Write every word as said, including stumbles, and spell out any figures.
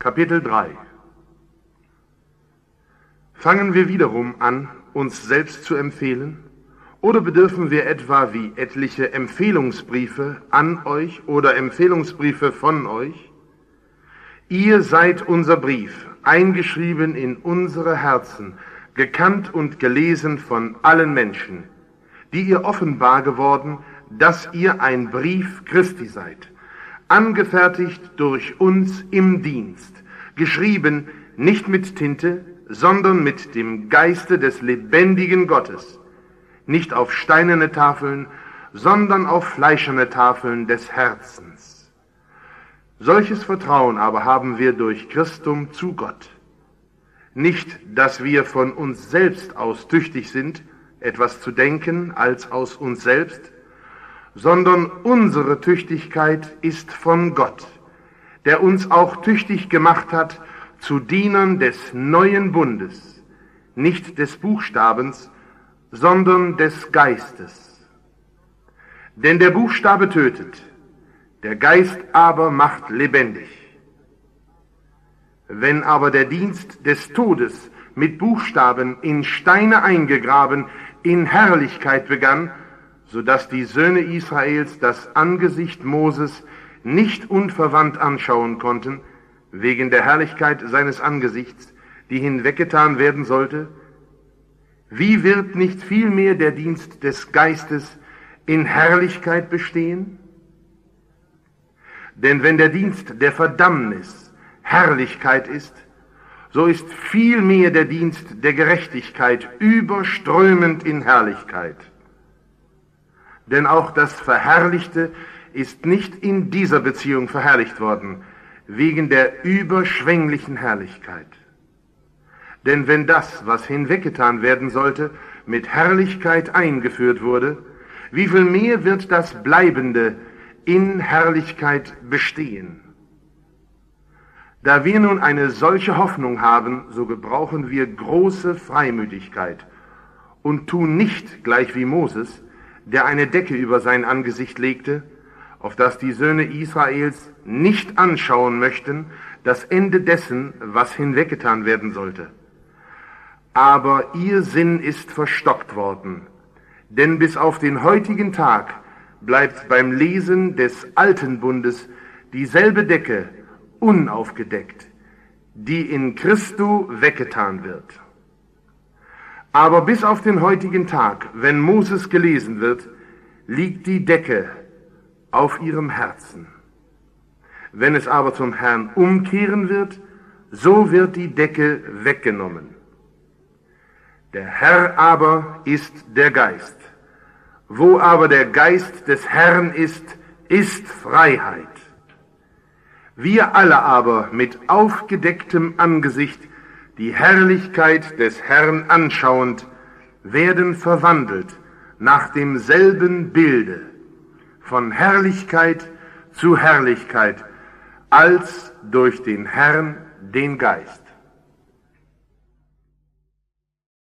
Kapitel drei. Fangen wir wiederum an, uns selbst zu empfehlen? Oder bedürfen wir etwa wie etliche Empfehlungsbriefe an euch oder Empfehlungsbriefe von euch? Ihr seid unser Brief, eingeschrieben in unsere Herzen, gekannt und gelesen von allen Menschen, die ihr offenbar geworden, dass ihr ein Brief Christi seid, angefertigt durch uns im Dienst, geschrieben nicht mit Tinte, sondern mit dem Geiste des lebendigen Gottes, nicht auf steinerne Tafeln, sondern auf fleischerne Tafeln des Herzens. Solches Vertrauen aber haben wir durch Christum zu Gott. Nicht, dass wir von uns selbst aus tüchtig sind, etwas zu denken als aus uns selbst, sondern unsere Tüchtigkeit ist von Gott, der uns auch tüchtig gemacht hat zu Dienern des neuen Bundes, nicht des Buchstabens, sondern des Geistes. Denn der Buchstabe tötet, der Geist aber macht lebendig. Wenn aber der Dienst des Todes mit Buchstaben in Steine eingegraben in Herrlichkeit begann, so dass die Söhne Israels das Angesicht Moses nicht unverwandt anschauen konnten, wegen der Herrlichkeit seines Angesichts, die hinweggetan werden sollte, wie wird nicht vielmehr der Dienst des Geistes in Herrlichkeit bestehen? Denn wenn der Dienst der Verdammnis Herrlichkeit ist, so ist vielmehr der Dienst der Gerechtigkeit überströmend in Herrlichkeit. Denn auch das Verherrlichte ist nicht in dieser Beziehung verherrlicht worden, wegen der überschwänglichen Herrlichkeit. Denn wenn das, was hinweggetan werden sollte, mit Herrlichkeit eingeführt wurde, wie viel mehr wird das Bleibende in Herrlichkeit bestehen? Da wir nun eine solche Hoffnung haben, so gebrauchen wir große Freimütigkeit und tun nicht gleich wie Moses, der eine Decke über sein Angesicht legte, auf das die Söhne Israels nicht anschauen möchten, das Ende dessen, was hinweggetan werden sollte. Aber ihr Sinn ist verstockt worden, denn bis auf den heutigen Tag bleibt beim Lesen des alten Bundes dieselbe Decke unaufgedeckt, die in Christo weggetan wird. Aber bis auf den heutigen Tag, wenn Moses gelesen wird, liegt die Decke auf ihrem Herzen. Wenn es aber zum Herrn umkehren wird, so wird die Decke weggenommen. Der Herr aber ist der Geist. Wo aber der Geist des Herrn ist, ist Freiheit. Wir alle aber mit aufgedecktem Angesicht die Herrlichkeit des Herrn anschauend, werden verwandelt nach demselben Bilde, von Herrlichkeit zu Herrlichkeit, als durch den Herrn, den Geist.